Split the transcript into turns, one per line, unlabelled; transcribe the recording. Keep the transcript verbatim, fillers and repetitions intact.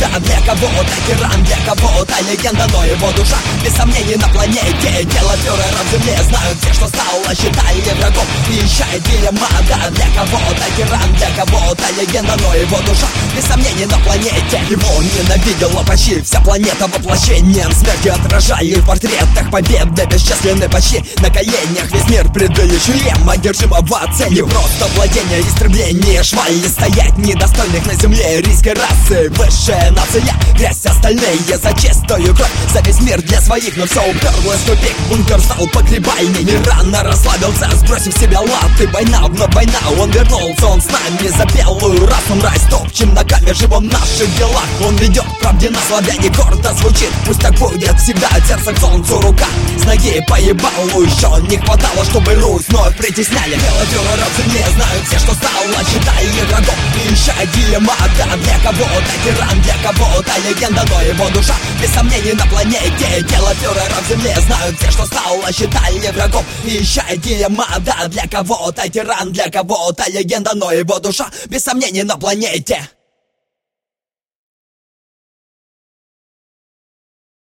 для кого-то тиран, для кого-то легенда, но его душа без сомнений на планете. Дело фюрера в земле, знают все, что стало, считали врагом, вещает Диамада. Для кого-то тиран, для кого-то легенда, но его душа без сомнений на планете. Его ненавидела почти вся планета, воплощением смерти отражали в портретах победы бесчисленны почти на коленях. Весь мир предающий одержимого цели, просто владение, истребление швали, стоять недостойных на земле рийской расы. Высшая нация, грязь остальные за чистую кровь, за весь мир для своих, но все уперлось в тупик. Бункер стал погребальный, мир рано расслабился, сбросив с себя латы. Война, вновь война, он вернулся, он с нами за белую расу. Рай стопчем ногами, живом в наших делах. Он ведет к правде на славяне, гордо звучит. Пусть так будет всегда, сердце к солнцу, рука с ноги по ебалу. Еще не хватало, чтобы Русь вновь притесняли. Дело фюрера в земле, знают все, что стало, считали врагом, ища Диамада. Для кого-то тиран, для кого-то легенда, но его душа без сомнений на планете. Дело фюрера в земле, знают все, что стало, считали врагом, ища Диамада. Для кого-то тиран, для кого-то легенда, но его душа без сомнений на планете.